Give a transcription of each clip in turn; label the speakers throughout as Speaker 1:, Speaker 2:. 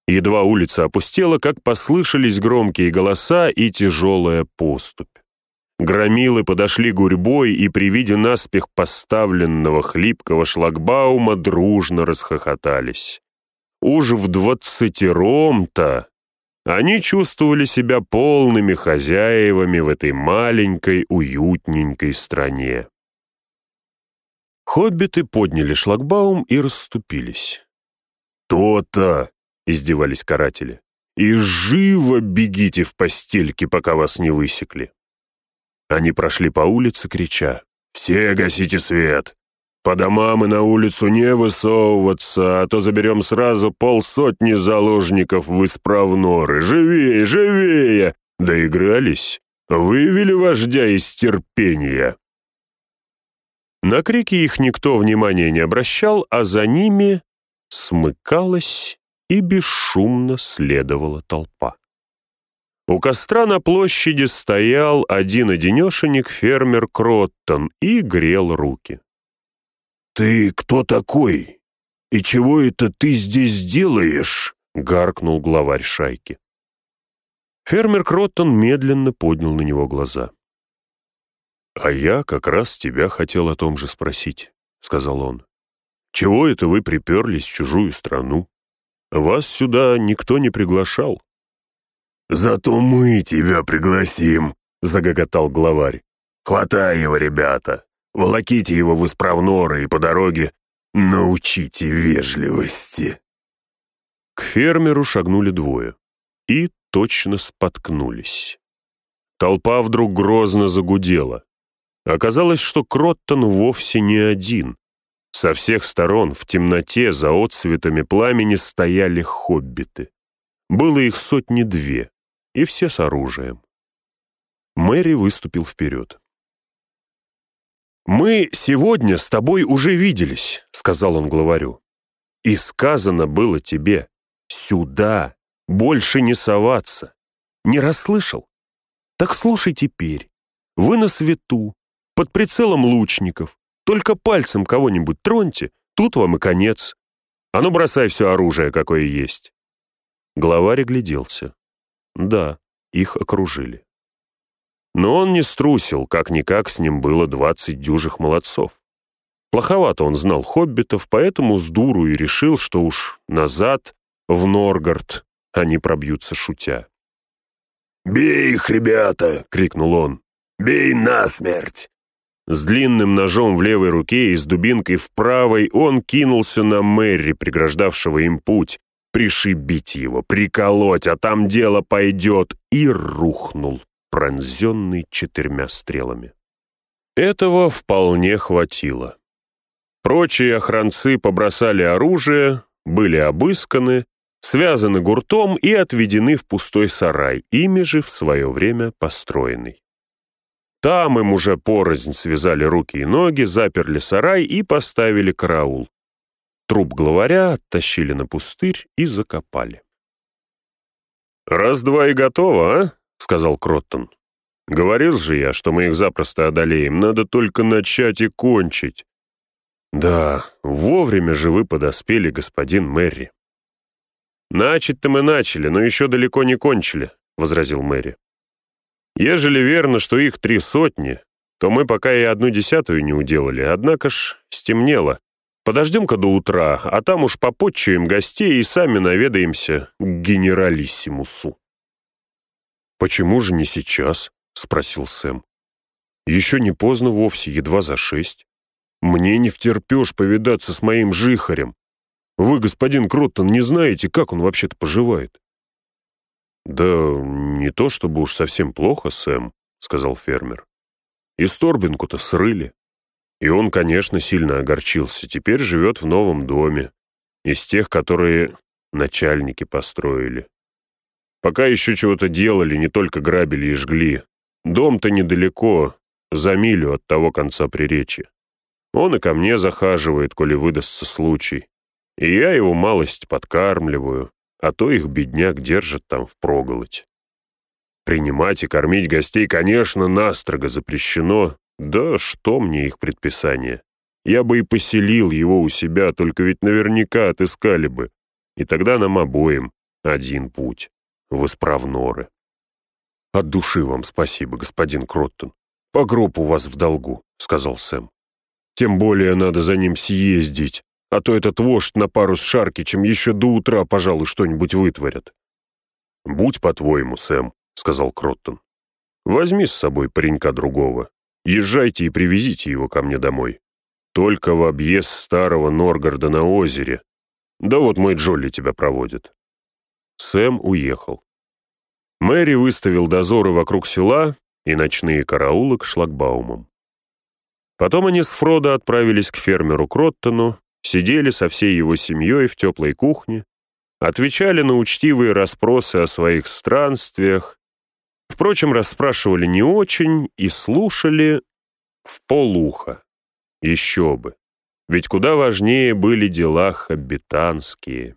Speaker 1: Едва улица опустела, как послышались громкие голоса и тяжелая поступь. Громилы подошли гурьбой и при виде наспех поставленного хлипкого шлагбаума дружно расхохотались. Уж в 20-то они чувствовали себя полными хозяевами в этой маленькой уютненькой стране. Хоббиты подняли шлагбаум и расступились. «То-то!» — издевались каратели. «И живо бегите в постельки, пока вас не высекли!» Они прошли по улице, крича: «Все гасите свет! По домам и на улицу не высовываться, а то заберем сразу 50 заложников в исправноры! Живее, живее!» Доигрались, вывели вождя из терпения. На крики их никто внимания не обращал, а за ними смыкалась и бесшумно следовала толпа. У костра на площади стоял один-одинешенек фермер Кроттон и грел руки. «Ты кто такой? И чего это ты здесь делаешь?» — гаркнул главарь шайки. Фермер Кроттон медленно поднял на него глаза. «А я как раз тебя хотел о том же спросить», — сказал он. «Чего это вы приперлись в чужую страну? Вас сюда никто не приглашал». «Зато мы тебя пригласим», — загоготал главарь. «Хватай его, ребята, волоките его в исправноры и по дороге научите вежливости». К фермеру шагнули двое и точно споткнулись. Толпа вдруг грозно загудела. Оказалось, что Кроттон вовсе не один. Со всех сторон в темноте за отсветами пламени стояли хоббиты. Было их 2 и все с оружием. Мэри выступил вперед. «Мы сегодня с тобой уже виделись», — сказал он главарю. «И сказано было тебе: сюда, больше не соваться. Не расслышал? Так слушай теперь. Вы на свету, под прицелом лучников. Только пальцем кого-нибудь троньте, тут вам и конец. А ну бросай все оружие, какое есть». Главарь огляделся. Да, их окружили. Но он не струсил, как-никак с ним было 20 дюжих молодцов. Плоховато он знал хоббитов, поэтому с дуру и решил, что уж назад, в Норгард, они пробьются шутя. «Бей их, ребята!» — крикнул он. «Бей насмерть!» С длинным ножом в левой руке и с дубинкой в правой он кинулся на Мерри, преграждавшего им путь, пришибить его, приколоть, а там дело пойдет, и рухнул, пронзенный 4 стрелами. Этого вполне хватило. Прочие охранцы побросали оружие, были обысканы, связаны гуртом и отведены в пустой сарай, ими же в свое время построенный. Там им уже порознь связали руки и ноги, заперли сарай и поставили караул. Труп главаря оттащили на пустырь и закопали. «Раз-два и готово, а?» — сказал Кроттон. «Говорил же я, что мы их запросто одолеем, надо только начать и кончить». «Да, вовремя же вы подоспели, господин Мэри». «Начать-то мы начали, но еще далеко не кончили», — возразил Мэри. «Ежели верно, что их 300, то мы пока и 1/10 не уделали, однако ж стемнело. Подождем-ка до утра, а там уж попотчуем гостей и сами наведаемся к генералиссимусу». «Почему же не сейчас?» — спросил Сэм. «Еще не поздно вовсе, едва за 6. Мне не втерпешь повидаться с моим жихарем. Вы, господин Кроттон, не знаете, как он вообще-то поживает?» «Да не то чтобы уж совсем плохо, Сэм», — сказал фермер. «И Сторбинку-то срыли. И он, конечно, сильно огорчился. Теперь живет в новом доме, из тех, которые начальники построили. Пока еще чего-то делали, не только грабили и жгли. Дом-то недалеко, за милю от того конца приречья. Он и ко мне захаживает, коли выдастся случай. И я его малость подкармливаю, а то их бедняк держат там впроголодь. Принимать и кормить гостей, конечно, настрого запрещено. Да что мне их предписание? Я бы и поселил его у себя, только ведь наверняка отыскали бы. И тогда нам обоим один путь — в Исправноры. «От души вам спасибо, господин Кроттон. По гроб у вас в долгу», — сказал Сэм. «Тем более надо за ним съездить, а то этот вождь на пару с Шаркичем еще до утра, пожалуй, что-нибудь вытворят». «Будь по-твоему, Сэм», — сказал Кроттон. «Возьми с собой паренька другого. Езжайте и привезите его ко мне домой. Только в объезд старого Норгарда на озере. Да вот мой Джолли тебя проводит». Сэм уехал. Мэри выставил дозоры вокруг села и ночные караулы к шлагбаумам. Потом они с Фродо отправились к фермеру Кроттону, сидели со всей его семьей в теплой кухне, отвечали на учтивые расспросы о своих странствиях, впрочем, расспрашивали не очень и слушали вполуха. Еще бы, ведь куда важнее были дела хоббитанские.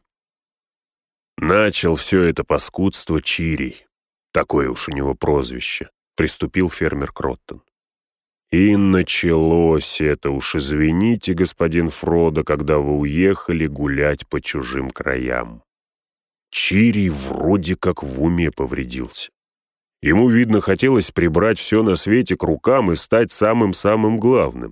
Speaker 1: Начал все это паскудство Чирий, такое уж у него прозвище, приступил фермер Кроттон. И началось это уж, извините, господин Фродо, когда вы уехали гулять по чужим краям. Чирий вроде как в уме повредился. Ему, видно, хотелось прибрать все на свете к рукам и стать самым-самым главным.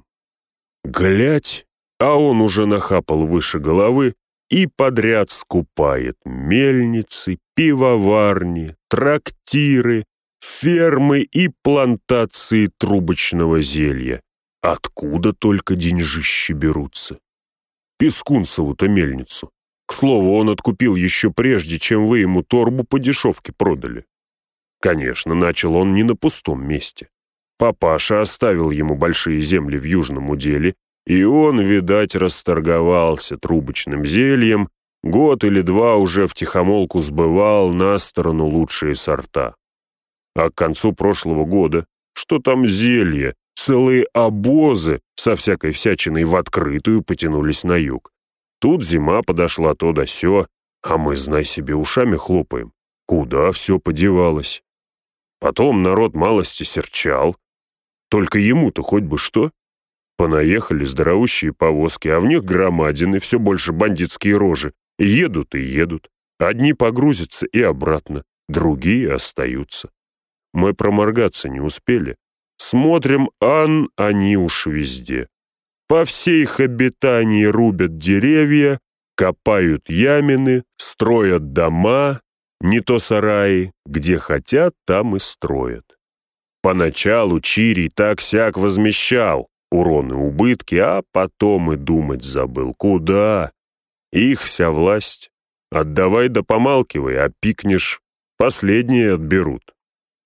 Speaker 1: Глядь, а он уже нахапал выше головы и подряд скупает мельницы, пивоварни, трактиры, фермы и плантации трубочного зелья. Откуда только деньжищи берутся? Пескунцеву-то мельницу. К слову, он откупил еще прежде, чем вы ему торбу по дешевке продали. Конечно, начал он не на пустом месте. Папаша оставил ему большие земли в Южном уделе, и он, видать, расторговался трубочным зельем, год или два уже втихомолку сбывал на сторону лучшие сорта. А к концу прошлого года, что там зелье, целые обозы со всякой всячиной в открытую потянулись на юг. Тут зима подошла то да сё, а мы, знай себе, ушами хлопаем. Куда все подевалось? Потом народ малости серчал. Только ему-то хоть бы что. Понаехали здоровущие повозки, а в них громадины, все больше бандитские рожи. Едут и едут. Одни погрузятся и обратно, другие остаются. Мы проморгаться не успели. Смотрим, они уж везде. По всей хоббитании рубят деревья, копают ямины, строят дома, не то сараи, где хотят, там и строят. Поначалу Чирий так-сяк возмещал урон и убытки, а потом и думать забыл. Куда? Их вся власть. Отдавай да помалкивай, а пикнешь, последние отберут.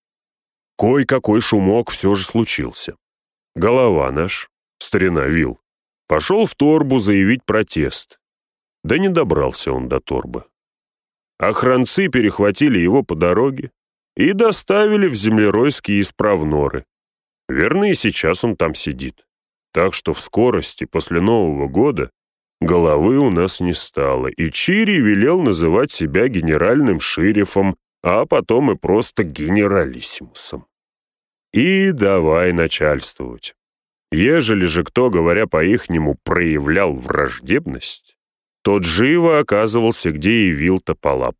Speaker 1: Кой-какой шумок все же случился. Голова наш, старина Вил, пошел в торбу заявить протест. Да не добрался он до торбы. Охранцы перехватили его по дороге и доставили в землеройские Исправноры. Верно, и сейчас он там сидит. Так что в скорости, после Нового года, головы у нас не стало, и Чирий велел называть себя генеральным шерифом, а потом и просто генералиссимусом. И давай начальствовать. Ежели же кто, говоря по-ихнему, проявлял враждебность, тот живо оказывался, где явил-то Полап.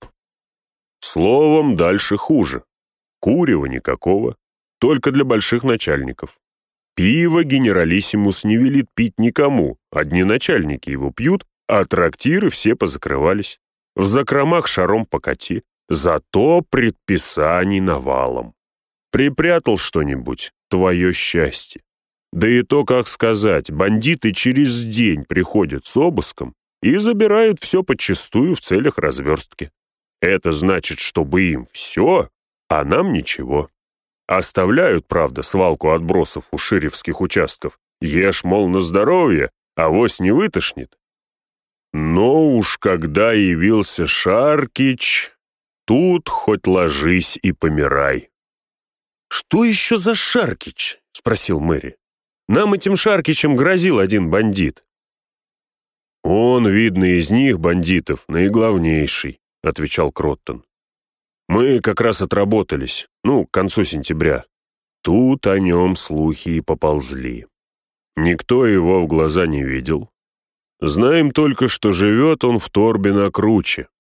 Speaker 1: Словом, дальше хуже. Курева никакого, только для больших начальников. Пиво генералиссимус не велит пить никому, одни начальники его пьют, а трактиры все позакрывались. В закромах шаром покати, зато предписаний навалом. Припрятал что-нибудь — твое счастье. Да и то, как сказать, бандиты через день приходят с обыском и забирают все подчистую в целях разверстки. Это значит, чтобы им все, а нам ничего. Оставляют, правда, свалку отбросов у шерифских участков. Ешь, мол, на здоровье, авось не вытошнит. Но уж когда явился Шаркич, тут хоть ложись и помирай. «Что еще за Шаркич?» — спросил Мэри. «Нам этим Шаркичем грозил один бандит». «Он, видно, из них, бандитов, наиглавнейший», — отвечал Кроттон. «Мы как раз отработались, к концу сентября. Тут о нем слухи и поползли. Никто его в глаза не видел. Знаем только, что живет он в торбе на круче.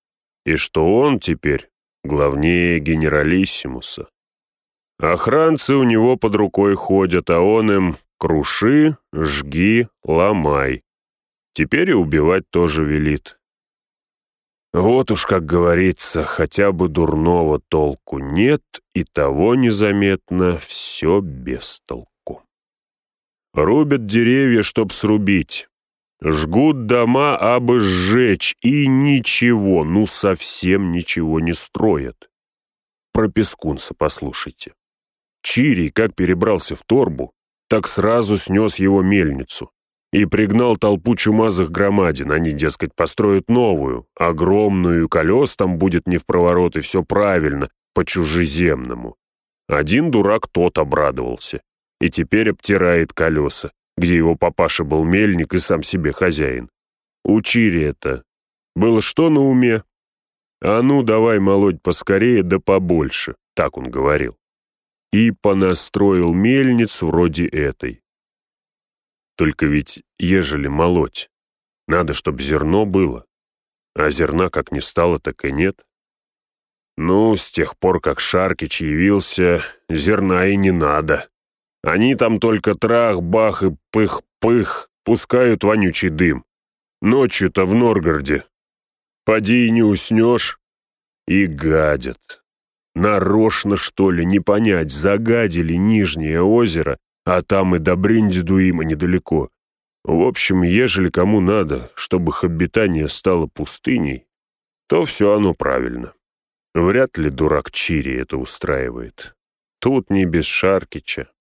Speaker 1: и что он теперь главнее генералиссимуса. Охранцы у него под рукой ходят, а он им круши, жги, ломай. Теперь и убивать тоже велит. Вот уж, как говорится, хотя бы дурного толку нет, и того незаметно все без толку. Рубят деревья, чтоб срубить. Жгут дома, абы сжечь, и ничего, ну совсем ничего не строят. Про Пескунца послушайте. Чирий, как перебрался в торбу, так сразу снес его мельницу и пригнал толпу чумазых громадин. Они, дескать, построят новую, огромную, колес там будет не впроворот, и все правильно, по-чужеземному. Один дурак тот обрадовался, и теперь обтирает колеса, где его папаша был мельник и сам себе хозяин. У Чирия-то было что на уме? А ну, давай молоть поскорее да побольше, так он говорил. И понастроил мельниц вроде этой. Только ведь, ежели молоть, надо, чтоб зерно было, а зерна как не стало, так и нет. Ну, с тех пор, как Шаркич явился, зерна и не надо. Они там только трах-бах и пых-пых, пускают вонючий дым. Ночью-то в Норгороде. Поди и не уснешь. И гадят. Нарочно, что ли, не понять, загадили Нижнее озеро, а там и до Бриндидуима недалеко. В общем, ежели кому надо, чтобы их обитание стало пустыней, то все оно правильно. Вряд ли дурак Чирий это устраивает. Тут не без Шаркича.